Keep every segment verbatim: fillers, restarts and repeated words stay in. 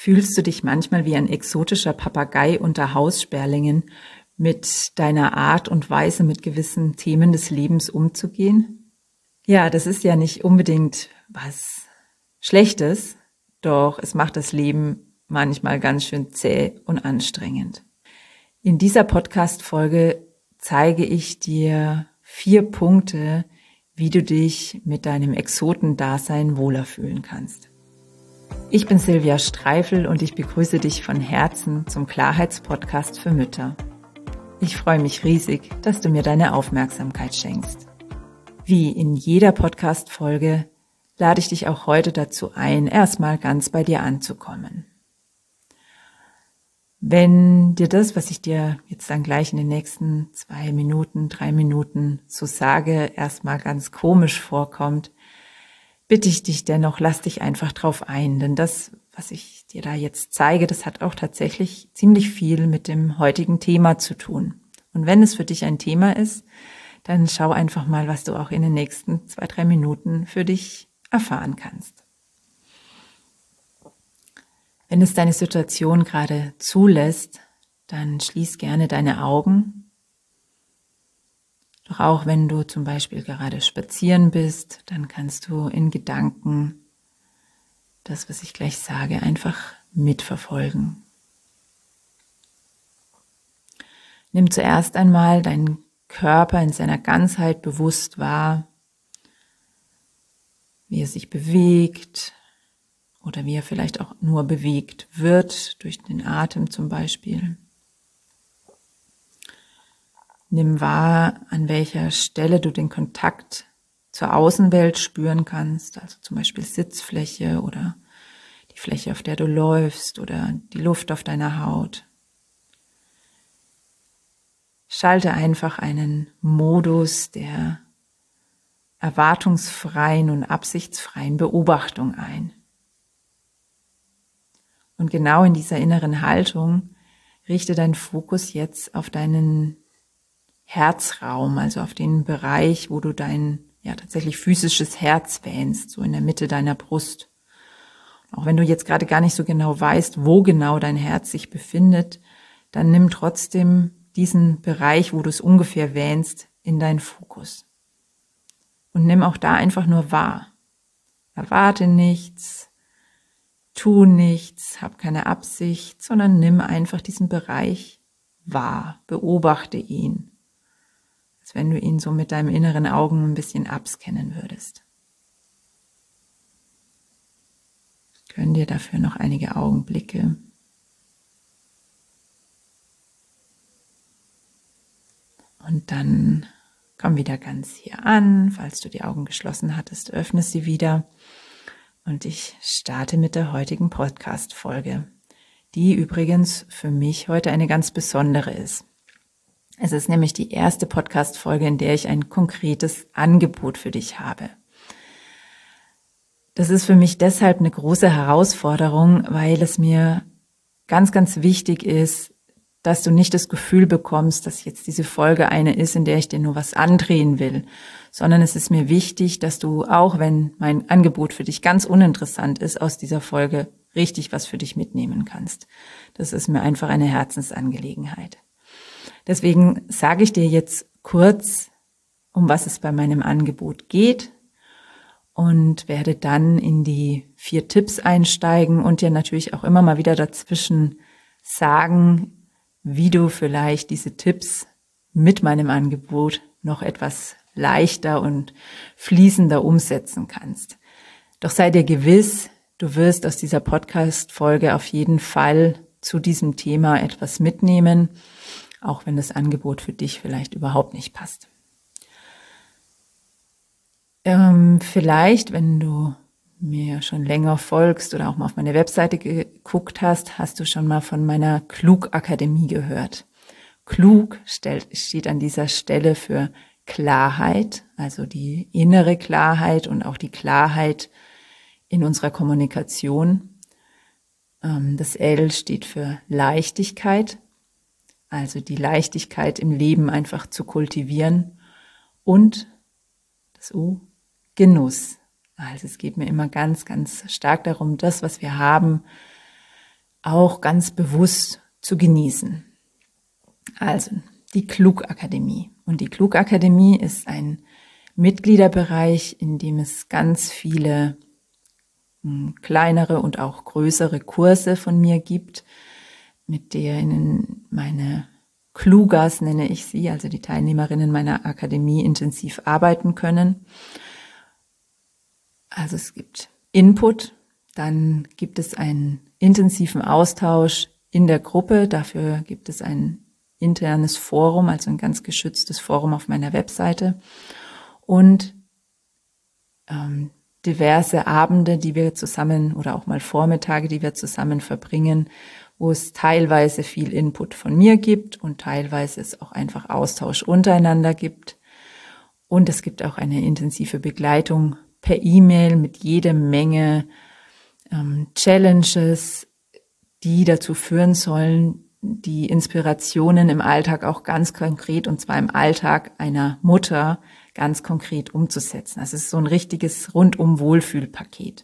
Fühlst du dich manchmal wie ein exotischer Papagei unter Haussperlingen mit deiner Art und Weise, mit gewissen Themen des Lebens umzugehen? Ja, das ist ja nicht unbedingt was Schlechtes, doch es macht das Leben manchmal ganz schön zäh und anstrengend. In dieser Podcast-Folge zeige ich dir vier Punkte, wie du dich mit deinem Exotendasein wohler fühlen kannst. Ich bin Silvia Streifel und ich begrüße dich von Herzen zum Klarheitspodcast für Mütter. Ich freue mich riesig, dass du mir deine Aufmerksamkeit schenkst. Wie in jeder Podcast-Folge lade ich dich auch heute dazu ein, erstmal ganz bei dir anzukommen. Wenn dir das, was ich dir jetzt dann gleich in den nächsten zwei Minuten, drei Minuten so sage, erstmal ganz komisch vorkommt, bitte ich dich dennoch, lass dich einfach drauf ein, denn das, was ich dir da jetzt zeige, das hat auch tatsächlich ziemlich viel mit dem heutigen Thema zu tun. Und wenn es für dich ein Thema ist, dann schau einfach mal, was du auch in den nächsten zwei, drei Minuten für dich erfahren kannst. Wenn es deine Situation gerade zulässt, dann schließ gerne deine Augen. Doch auch wenn du zum Beispiel gerade spazieren bist, dann kannst du in Gedanken das, was ich gleich sage, einfach mitverfolgen. Nimm zuerst einmal deinen Körper in seiner Ganzheit bewusst wahr, wie er sich bewegt oder wie er vielleicht auch nur bewegt wird, durch den Atem zum Beispiel. Nimm wahr, an welcher Stelle du den Kontakt zur Außenwelt spüren kannst, also zum Beispiel Sitzfläche oder die Fläche, auf der du läufst oder die Luft auf deiner Haut. Schalte einfach einen Modus der erwartungsfreien und absichtsfreien Beobachtung ein. Und genau in dieser inneren Haltung richte deinen Fokus jetzt auf deinen Herzraum, also auf den Bereich, wo du dein ja tatsächlich physisches Herz wähnst, so in der Mitte deiner Brust. Auch wenn du jetzt gerade gar nicht so genau weißt, wo genau dein Herz sich befindet, dann nimm trotzdem diesen Bereich, wo du es ungefähr wähnst, in deinen Fokus. Und nimm auch da einfach nur wahr. Erwarte nichts, tu nichts, hab keine Absicht, sondern nimm einfach diesen Bereich wahr, beobachte ihn. Als wenn du ihn so mit deinem inneren Augen ein bisschen abscannen würdest. Gönn dir dafür noch einige Augenblicke. Und dann komm wieder ganz hier an. Falls du die Augen geschlossen hattest, öffne sie wieder. Und ich starte mit der heutigen Podcast-Folge, die übrigens für mich heute eine ganz besondere ist. Es ist nämlich die erste Podcast-Folge, in der ich ein konkretes Angebot für dich habe. Das ist für mich deshalb eine große Herausforderung, weil es mir ganz, ganz wichtig ist, dass du nicht das Gefühl bekommst, dass jetzt diese Folge eine ist, in der ich dir nur was andrehen will, sondern es ist mir wichtig, dass du, auch wenn mein Angebot für dich ganz uninteressant ist, aus dieser Folge richtig was für dich mitnehmen kannst. Das ist mir einfach eine Herzensangelegenheit. Deswegen sage ich dir jetzt kurz, um was es bei meinem Angebot geht und werde dann in die vier Tipps einsteigen und dir natürlich auch immer mal wieder dazwischen sagen, wie du vielleicht diese Tipps mit meinem Angebot noch etwas leichter und fließender umsetzen kannst. Doch sei dir gewiss, du wirst aus dieser Podcast-Folge auf jeden Fall zu diesem Thema etwas mitnehmen, auch wenn das Angebot für dich vielleicht überhaupt nicht passt. Ähm, vielleicht, wenn du mir schon länger folgst oder auch mal auf meine Webseite geguckt hast, hast du schon mal von meiner Klug-Akademie gehört. Klug stellt, steht an dieser Stelle für Klarheit, also die innere Klarheit und auch die Klarheit in unserer Kommunikation. Ähm, das L steht für Leichtigkeit. Also die Leichtigkeit im Leben einfach zu kultivieren. Und das U, Genuss. Also es geht mir immer ganz, ganz stark darum, das, was wir haben, auch ganz bewusst zu genießen. Also die Klug-Akademie. Und die Klug-Akademie ist ein Mitgliederbereich, in dem es ganz viele mh, kleinere und auch größere Kurse von mir gibt, mit denen meine Klugas, nenne ich sie, also die Teilnehmerinnen meiner Akademie, intensiv arbeiten können. Also es gibt Input, dann gibt es einen intensiven Austausch in der Gruppe, dafür gibt es ein internes Forum, also ein ganz geschütztes Forum auf meiner Webseite und ähm, diverse Abende, die wir zusammen oder auch mal Vormittage, die wir zusammen verbringen, wo es teilweise viel Input von mir gibt und teilweise es auch einfach Austausch untereinander gibt. Und es gibt auch eine intensive Begleitung per E-Mail mit jede Menge ähm, Challenges, die dazu führen sollen, die Inspirationen im Alltag auch ganz konkret, und zwar im Alltag einer Mutter, ganz konkret umzusetzen. Das ist so ein richtiges Rundum-Wohlfühlpaket.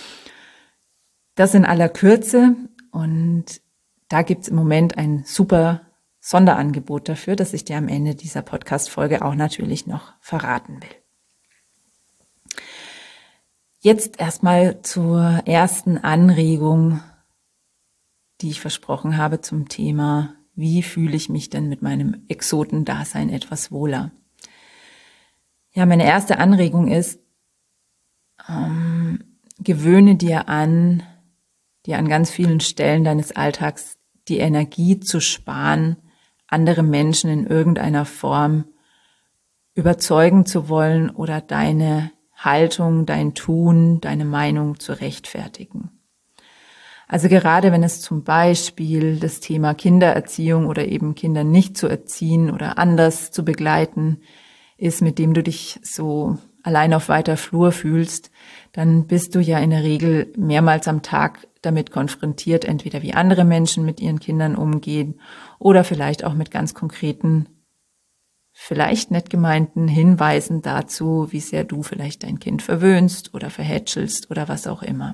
Das in aller Kürze, und da gibt's im Moment ein super Sonderangebot dafür, das ich dir am Ende dieser Podcast-Folge auch natürlich noch verraten will. Jetzt erstmal zur ersten Anregung, die ich versprochen habe zum Thema, wie fühle ich mich denn mit meinem Exotendasein etwas wohler? Ja, meine erste Anregung ist, ähm, gewöhne dir an, dir an ganz vielen Stellen deines Alltags die Energie zu sparen, andere Menschen in irgendeiner Form überzeugen zu wollen oder deine Haltung, dein Tun, deine Meinung zu rechtfertigen. Also gerade wenn es zum Beispiel das Thema Kindererziehung oder eben Kinder nicht zu erziehen oder anders zu begleiten ist, mit dem du dich so allein auf weiter Flur fühlst, dann bist du ja in der Regel mehrmals am Tag damit konfrontiert, entweder wie andere Menschen mit ihren Kindern umgehen oder vielleicht auch mit ganz konkreten, vielleicht nett gemeinten Hinweisen dazu, wie sehr du vielleicht dein Kind verwöhnst oder verhätschelst oder was auch immer.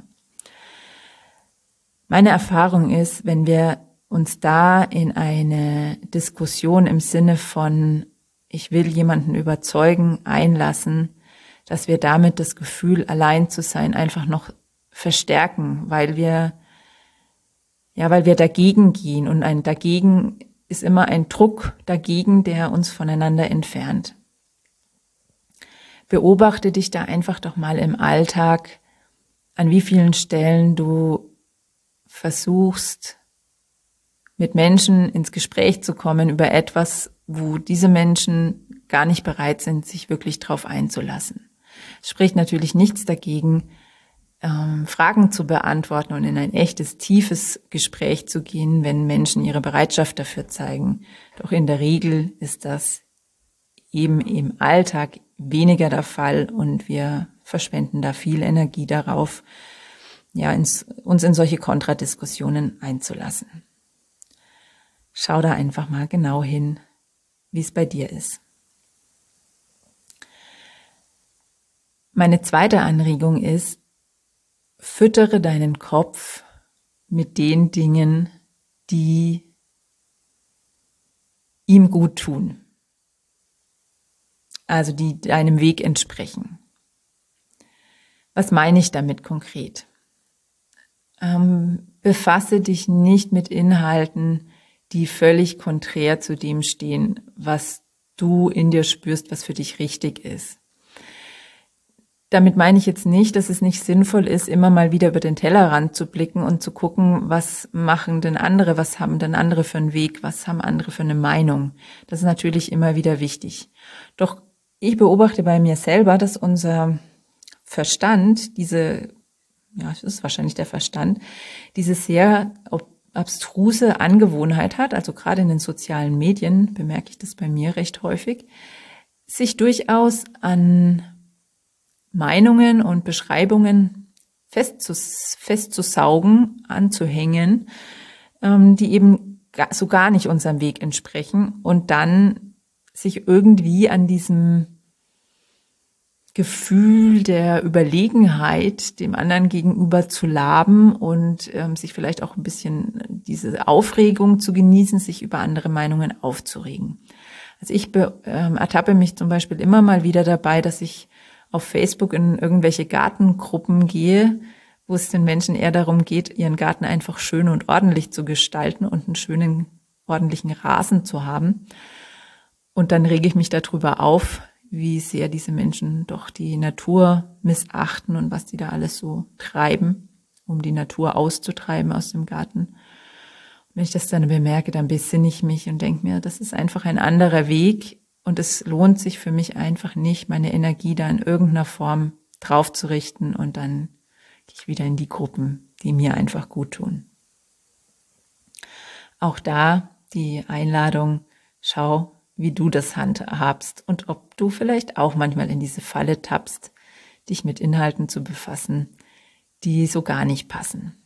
Meine Erfahrung ist, wenn wir uns da in eine Diskussion im Sinne von ich will jemanden überzeugen, einlassen, dass wir damit das Gefühl, allein zu sein, einfach noch verstärken, weil wir, ja, weil wir dagegen gehen, und ein dagegen ist immer ein Druck dagegen, der uns voneinander entfernt. Beobachte dich da einfach doch mal im Alltag, an wie vielen Stellen du versuchst, mit Menschen ins Gespräch zu kommen über etwas, wo diese Menschen gar nicht bereit sind, sich wirklich drauf einzulassen. Es spricht natürlich nichts dagegen, ähm, Fragen zu beantworten und in ein echtes, tiefes Gespräch zu gehen, wenn Menschen ihre Bereitschaft dafür zeigen. Doch in der Regel ist das eben im Alltag weniger der Fall und wir verschwenden da viel Energie darauf, ja, ins, uns in solche Kontradiskussionen einzulassen. Schau da einfach mal genau hin, wie es bei dir ist. Meine zweite Anregung ist, füttere deinen Kopf mit den Dingen, die ihm gut tun. Also die deinem Weg entsprechen. Was meine ich damit konkret? Ähm, befasse dich nicht mit Inhalten, die völlig konträr zu dem stehen, was du in dir spürst, was für dich richtig ist. Damit meine ich jetzt nicht, dass es nicht sinnvoll ist, immer mal wieder über den Tellerrand zu blicken und zu gucken, was machen denn andere, was haben denn andere für einen Weg, was haben andere für eine Meinung. Das ist natürlich immer wieder wichtig. Doch ich beobachte bei mir selber, dass unser Verstand, diese, ja, es ist wahrscheinlich der Verstand, diese sehr abstruse Angewohnheit hat, also gerade in den sozialen Medien bemerke ich das bei mir recht häufig, sich durchaus an Meinungen und Beschreibungen festzus, festzusaugen, anzuhängen, ähm, die eben ga, so gar nicht unserem Weg entsprechen und dann sich irgendwie an diesem Gefühl der Überlegenheit dem anderen gegenüber zu laben und ähm, sich vielleicht auch ein bisschen diese Aufregung zu genießen, sich über andere Meinungen aufzuregen. Also ich be, ähm, ertappe mich zum Beispiel immer mal wieder dabei, dass ich auf Facebook in irgendwelche Gartengruppen gehe, wo es den Menschen eher darum geht, ihren Garten einfach schön und ordentlich zu gestalten und einen schönen, ordentlichen Rasen zu haben. Und dann rege ich mich darüber auf, wie sehr diese Menschen doch die Natur missachten und was die da alles so treiben, um die Natur auszutreiben aus dem Garten. Und wenn ich das dann bemerke, dann besinne ich mich und denke mir, das ist einfach ein anderer Weg und es lohnt sich für mich einfach nicht, meine Energie da in irgendeiner Form drauf zu richten und dann gehe ich wieder in die Gruppen, die mir einfach gut tun. Auch da die Einladung, schau, wie du das handhabst und ob du vielleicht auch manchmal in diese Falle tappst, dich mit Inhalten zu befassen, die so gar nicht passen.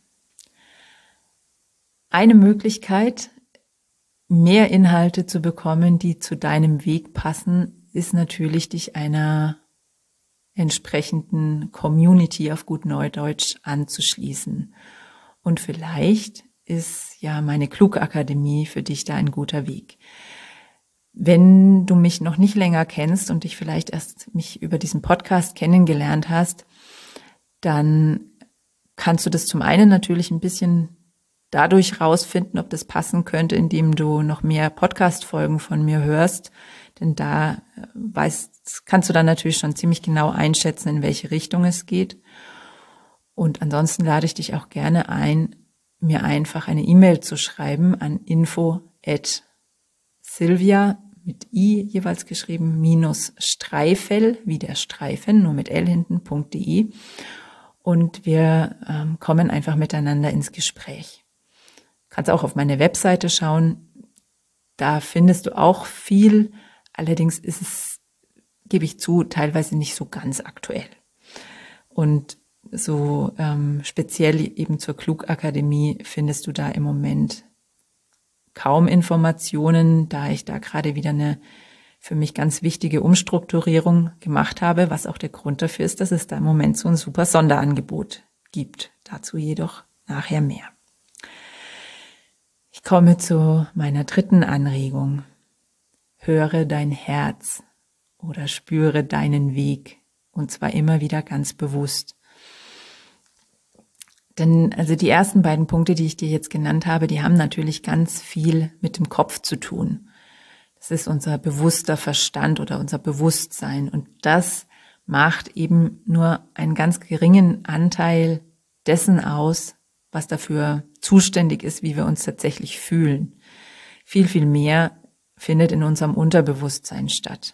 Eine Möglichkeit, mehr Inhalte zu bekommen, die zu deinem Weg passen, ist natürlich, dich einer entsprechenden Community auf gut Neudeutsch anzuschließen. Und vielleicht ist ja meine Klugakademie für dich da ein guter Weg. Wenn du mich noch nicht länger kennst und dich vielleicht erst mich über diesen Podcast kennengelernt hast, dann kannst du das zum einen natürlich ein bisschen dadurch rausfinden, ob das passen könnte, indem du noch mehr Podcast-Folgen von mir hörst. Denn da weißt, kannst du dann natürlich schon ziemlich genau einschätzen, in welche Richtung es geht. Und ansonsten lade ich dich auch gerne ein, mir einfach eine E-Mail zu schreiben an info at Silvia mit i jeweils geschrieben, minus Streifel, wie der Streifen, nur mit L hinten, .de. Und wir ähm, kommen einfach miteinander ins Gespräch. Du kannst auch auf meine Webseite schauen, da findest du auch viel, allerdings ist es, gebe ich zu, teilweise nicht so ganz aktuell. Und so ähm, speziell eben zur Klugakademie findest du da im Moment kaum Informationen, da ich da gerade wieder eine für mich ganz wichtige Umstrukturierung gemacht habe, was auch der Grund dafür ist, dass es da im Moment so ein super Sonderangebot gibt. Dazu jedoch nachher mehr. Ich komme zu meiner dritten Anregung. Höre dein Herz oder spüre deinen Weg, und zwar immer wieder ganz bewusst. Denn also die ersten beiden Punkte, die ich dir jetzt genannt habe, die haben natürlich ganz viel mit dem Kopf zu tun. Das ist unser bewusster Verstand oder unser Bewusstsein. Und das macht eben nur einen ganz geringen Anteil dessen aus, was dafür zuständig ist, wie wir uns tatsächlich fühlen. Viel, viel mehr findet in unserem Unterbewusstsein statt.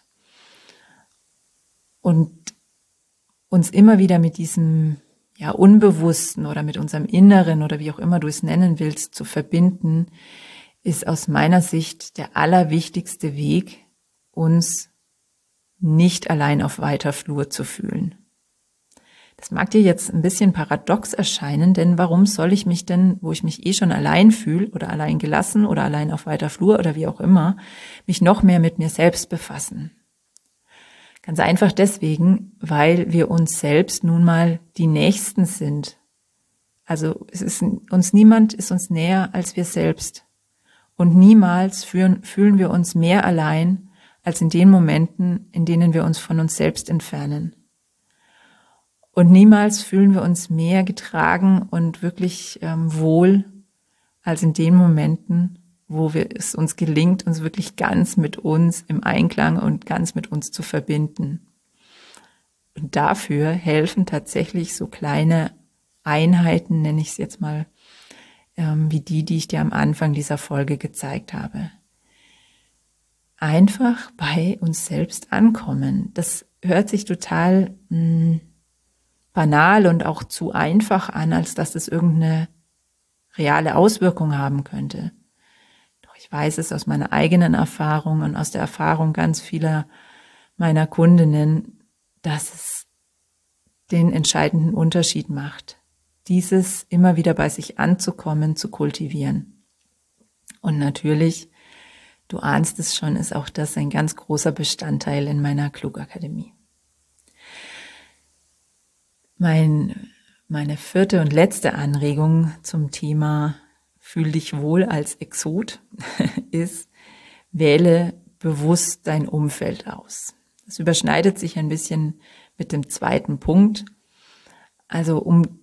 Und uns immer wieder mit diesem ja, Unbewussten oder mit unserem Inneren oder wie auch immer du es nennen willst, zu verbinden, ist aus meiner Sicht der allerwichtigste Weg, uns nicht allein auf weiter Flur zu fühlen. Das mag dir jetzt ein bisschen paradox erscheinen, denn warum soll ich mich denn, wo ich mich eh schon allein fühle oder allein gelassen oder allein auf weiter Flur oder wie auch immer, mich noch mehr mit mir selbst befassen? Ganz einfach deswegen, weil wir uns selbst nun mal die Nächsten sind. Also es ist uns niemand ist uns näher als wir selbst. Und niemals fühlen, fühlen wir uns mehr allein als in den Momenten, in denen wir uns von uns selbst entfernen. Und niemals fühlen wir uns mehr getragen und wirklich ähm, wohl als in den Momenten, wo wir, es uns gelingt, uns wirklich ganz mit uns im Einklang und ganz mit uns zu verbinden. Und dafür helfen tatsächlich so kleine Einheiten, nenne ich es jetzt mal, ähm, wie die, die ich dir am Anfang dieser Folge gezeigt habe. Einfach bei uns selbst ankommen. Das hört sich total mh, banal und auch zu einfach an, als dass es irgendeine reale Auswirkung haben könnte. Doch ich weiß es aus meiner eigenen Erfahrung und aus der Erfahrung ganz vieler meiner Kundinnen, dass es den entscheidenden Unterschied macht, dieses immer wieder bei sich anzukommen, zu kultivieren. Und natürlich, du ahnst es schon, ist auch das ein ganz großer Bestandteil in meiner Klugakademie. Mein, meine vierte und letzte Anregung zum Thema Fühl dich wohl als Exot ist, wähle bewusst dein Umfeld aus. Das überschneidet sich ein bisschen mit dem zweiten Punkt. Also um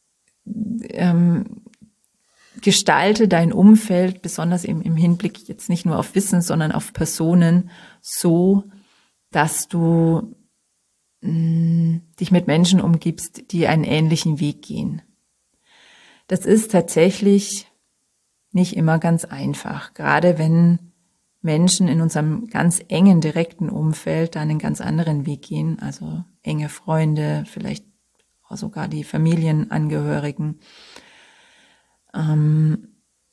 ähm, gestalte dein Umfeld, besonders im, im Hinblick jetzt nicht nur auf Wissen, sondern auf Personen, so, dass du mh, dich mit Menschen umgibst, die einen ähnlichen Weg gehen. Das ist tatsächlich nicht immer ganz einfach, gerade wenn Menschen in unserem ganz engen, direkten Umfeld da einen ganz anderen Weg gehen, also enge Freunde, vielleicht auch sogar die Familienangehörigen. Und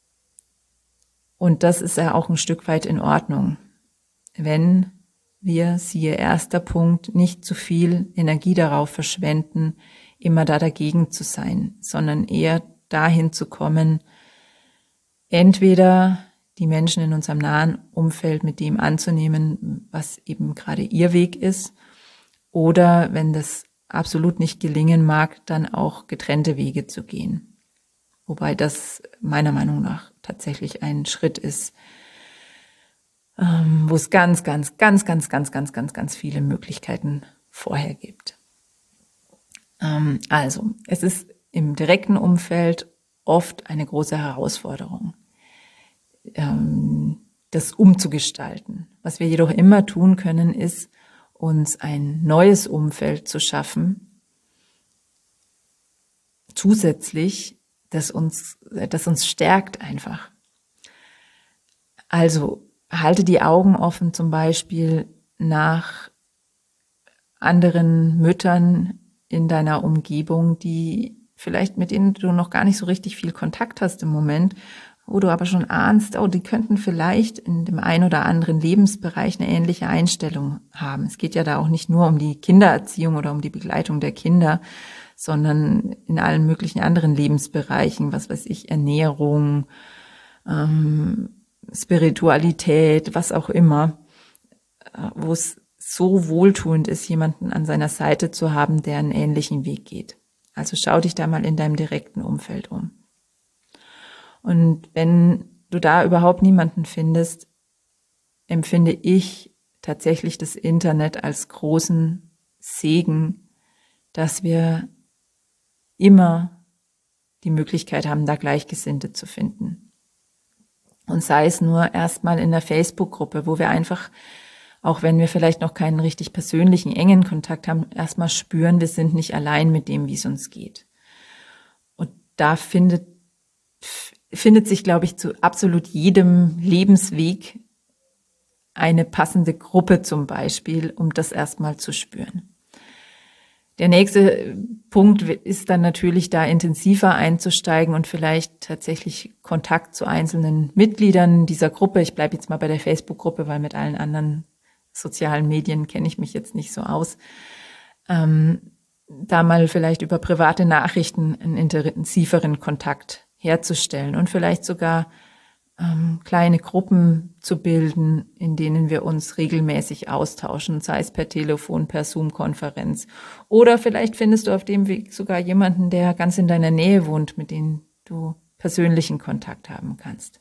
das ist ja auch ein Stück weit in Ordnung, wenn wir, siehe erster Punkt, nicht zu viel Energie darauf verschwenden, immer da dagegen zu sein, sondern eher dahin zu kommen, entweder die Menschen in unserem nahen Umfeld mit dem anzunehmen, was eben gerade ihr Weg ist, oder wenn das absolut nicht gelingen mag, dann auch getrennte Wege zu gehen. Wobei das meiner Meinung nach tatsächlich ein Schritt ist, wo es ganz, ganz, ganz, ganz, ganz, ganz, ganz, ganz viele Möglichkeiten vorher gibt. Also, es ist im direkten Umfeld oft eine große Herausforderung, das umzugestalten. Was wir jedoch immer tun können, ist, uns ein neues Umfeld zu schaffen, zusätzlich, das uns, das uns stärkt einfach. Also, halte die Augen offen zum Beispiel nach anderen Müttern in deiner Umgebung, die vielleicht mit denen du noch gar nicht so richtig viel Kontakt hast im Moment, wo du aber schon ahnst, oh, die könnten vielleicht in dem einen oder anderen Lebensbereich eine ähnliche Einstellung haben. Es geht ja da auch nicht nur um die Kindererziehung oder um die Begleitung der Kinder, sondern in allen möglichen anderen Lebensbereichen, was weiß ich, Ernährung, ähm, Spiritualität, was auch immer, wo es so wohltuend ist, jemanden an seiner Seite zu haben, der einen ähnlichen Weg geht. Also schau dich da mal in deinem direkten Umfeld um. Und wenn du da überhaupt niemanden findest, empfinde ich tatsächlich das Internet als großen Segen, dass wir immer die Möglichkeit haben, da Gleichgesinnte zu finden. Und sei es nur erstmal in der Facebook-Gruppe, wo wir einfach, auch wenn wir vielleicht noch keinen richtig persönlichen, engen Kontakt haben, erstmal spüren, wir sind nicht allein mit dem, wie es uns geht. Und da findet, findet sich, glaube ich, zu absolut jedem Lebensweg eine passende Gruppe zum Beispiel, um das erstmal zu spüren. Der nächste Punkt ist dann natürlich, da intensiver einzusteigen und vielleicht tatsächlich Kontakt zu einzelnen Mitgliedern dieser Gruppe. Ich bleibe jetzt mal bei der Facebook-Gruppe, weil mit allen anderen sozialen Medien kenne ich mich jetzt nicht so aus. Ähm, da mal vielleicht über private Nachrichten einen intensiveren Kontakt herzustellen und vielleicht sogar ähm, kleine Gruppen zu bilden, in denen wir uns regelmäßig austauschen, sei es per Telefon, per Zoom-Konferenz. Oder vielleicht findest du auf dem Weg sogar jemanden, der ganz in deiner Nähe wohnt, mit dem du persönlichen Kontakt haben kannst.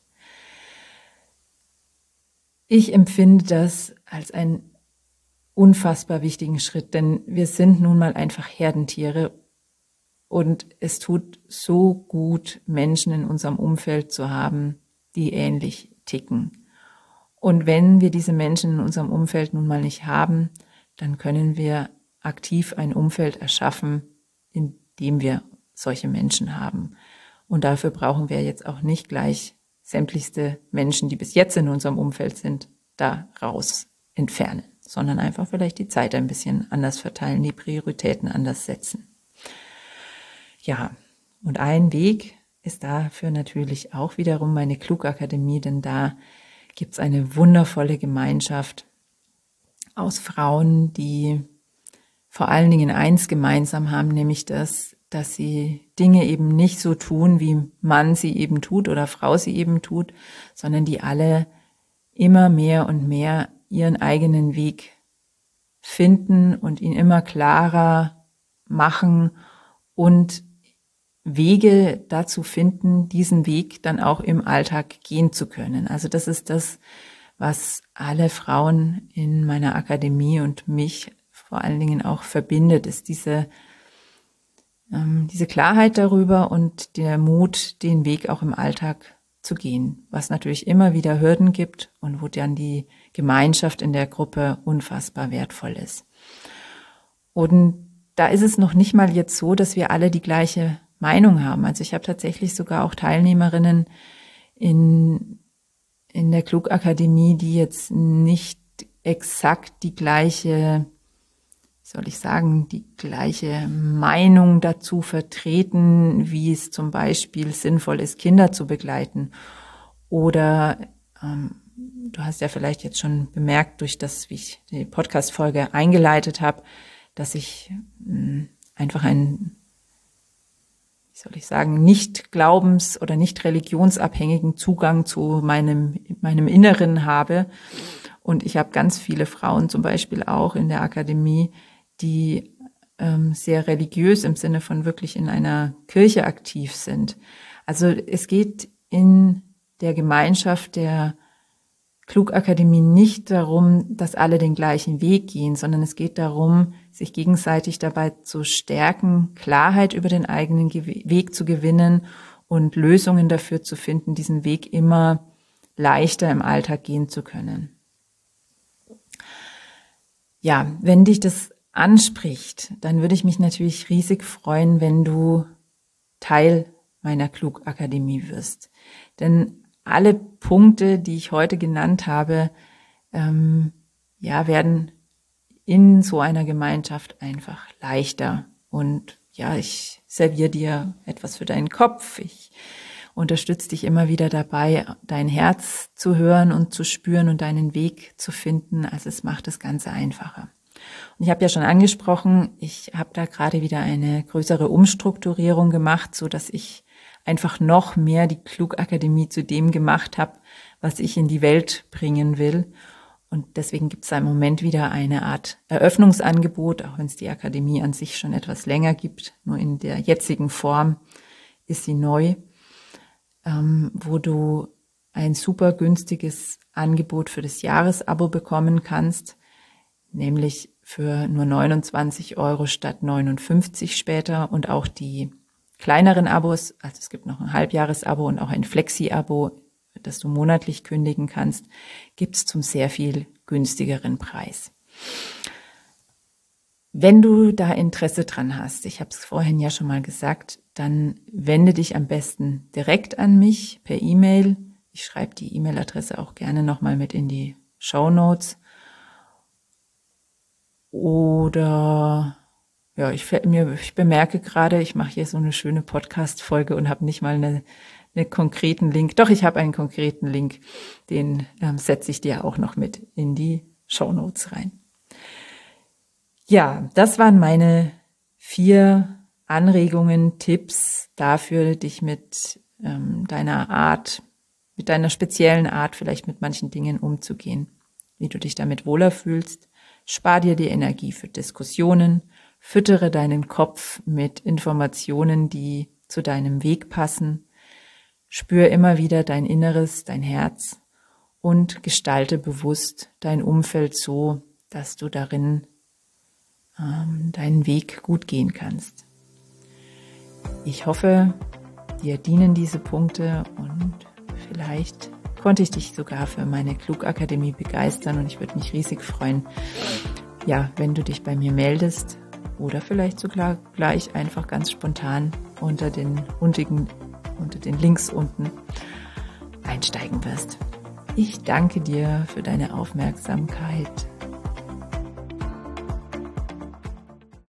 Ich empfinde das als einen unfassbar wichtigen Schritt, denn wir sind nun mal einfach Herdentiere und es tut so gut, Menschen in unserem Umfeld zu haben, die ähnlich ticken. Und wenn wir diese Menschen in unserem Umfeld nun mal nicht haben, dann können wir aktiv ein Umfeld erschaffen, in dem wir solche Menschen haben. Und dafür brauchen wir jetzt auch nicht gleich sämtlichste Menschen, die bis jetzt in unserem Umfeld sind, da raus entfernen, sondern einfach vielleicht die Zeit ein bisschen anders verteilen, die Prioritäten anders setzen. Ja, und ein Weg ist dafür natürlich auch wiederum meine Klug-Akademie, denn da gibt's eine wundervolle Gemeinschaft aus Frauen, die vor allen Dingen eins gemeinsam haben, nämlich das, dass sie Dinge eben nicht so tun, wie Mann sie eben tut oder Frau sie eben tut, sondern die alle immer mehr und mehr ihren eigenen Weg finden und ihn immer klarer machen und Wege dazu finden, diesen Weg dann auch im Alltag gehen zu können. Also das ist das, was alle Frauen in meiner Akademie und mich vor allen Dingen auch verbindet, ist diese, ähm, diese Klarheit darüber und der Mut, den Weg auch im Alltag zu gehen, was natürlich immer wieder Hürden gibt und wo dann die Gemeinschaft in der Gruppe unfassbar wertvoll ist. Und da ist es noch nicht mal jetzt so, dass wir alle die gleiche Meinung haben. Also ich habe tatsächlich sogar auch Teilnehmerinnen in, in der Klug-Akademie, die jetzt nicht exakt die gleiche, wie soll ich sagen, die gleiche Meinung dazu vertreten, wie es zum Beispiel sinnvoll ist, Kinder zu begleiten. Oder ähm, du hast ja vielleicht jetzt schon bemerkt, durch das, wie ich die Podcast-Folge eingeleitet habe, dass ich mh, einfach ein wie soll ich sagen, nicht glaubens- oder nicht religionsabhängigen Zugang zu meinem, meinem Inneren habe. Und ich habe ganz viele Frauen zum Beispiel auch in der Akademie, die ähm, sehr religiös im Sinne von wirklich in einer Kirche aktiv sind. Also es geht in der Gemeinschaft der Klug-Akademie nicht darum, dass alle den gleichen Weg gehen, sondern es geht darum, sich gegenseitig dabei zu stärken, Klarheit über den eigenen Weg zu gewinnen und Lösungen dafür zu finden, diesen Weg immer leichter im Alltag gehen zu können. Ja, wenn dich das anspricht, dann würde ich mich natürlich riesig freuen, wenn du Teil meiner Klug-Akademie wirst. Denn alle Punkte, die ich heute genannt habe, ähm, ja, werden in so einer Gemeinschaft einfach leichter. Und ja, ich serviere dir etwas für deinen Kopf. Ich unterstütze dich immer wieder dabei, dein Herz zu hören und zu spüren und deinen Weg zu finden. Also es macht das Ganze einfacher. Und ich habe ja schon angesprochen, ich habe da gerade wieder eine größere Umstrukturierung gemacht, so dass ich einfach noch mehr die Klug-Akademie zu dem gemacht habe, was ich in die Welt bringen will. Und deswegen gibt es da im Moment wieder eine Art Eröffnungsangebot, auch wenn es die Akademie an sich schon etwas länger gibt. Nur in der jetzigen Form ist sie neu, ähm, wo du ein super günstiges Angebot für das Jahresabo bekommen kannst, nämlich für nur neunundzwanzig Euro statt neunundfünfzig später und auch die kleineren Abos, also es gibt noch ein Halbjahresabo und auch ein Flexi-Abo, das du monatlich kündigen kannst, gibt's zum sehr viel günstigeren Preis. Wenn du da Interesse dran hast, ich habe es vorhin ja schon mal gesagt, dann wende dich am besten direkt an mich per E-Mail. Ich schreibe die E-Mail-Adresse auch gerne nochmal mit in die Shownotes. Oder ja, ich, mir, ich bemerke gerade, ich mache hier so eine schöne Podcast-Folge und habe nicht mal eine, einen konkreten Link. Doch, ich habe einen konkreten Link, den ähm, setze ich dir auch noch mit in die Shownotes rein. Ja, das waren meine vier Anregungen, Tipps dafür, dich mit ähm, deiner Art, mit deiner speziellen Art vielleicht mit manchen Dingen umzugehen, wie du dich damit wohler fühlst. Spar dir die Energie für Diskussionen, füttere deinen Kopf mit Informationen, die zu deinem Weg passen. Spür immer wieder dein Inneres, dein Herz und gestalte bewusst dein Umfeld so, dass du darin ähm, deinen Weg gut gehen kannst. Ich hoffe, dir dienen diese Punkte und vielleicht konnte ich dich sogar für meine Klug-Akademie begeistern und ich würde mich riesig freuen, ja, wenn du dich bei mir meldest oder vielleicht sogar gleich einfach ganz spontan unter den, untigen, unter den Links unten einsteigen wirst. Ich danke dir für deine Aufmerksamkeit.